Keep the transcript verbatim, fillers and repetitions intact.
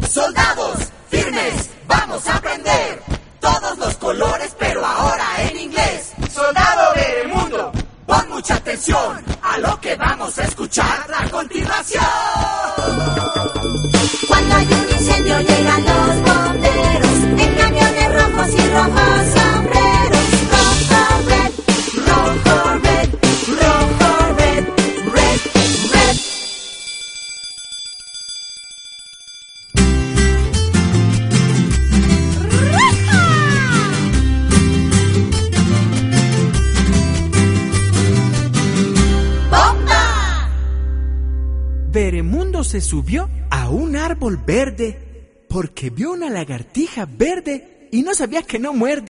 Soldados, firmes, vamos a aprender todos los colores, pero ahora en inglés. Soldado Veremundo, pon mucha atención a lo que vamos a escuchar a continuación. Cuando hay un incendio llegan los bomberos en camiones rojos y rojos sombreros. Rojo, red, rojo, red, rojo, red, red, red. ¡Bomba! Veremundo se subió a un árbol verde porque vio una lagartija verde y no sabía que no muerde.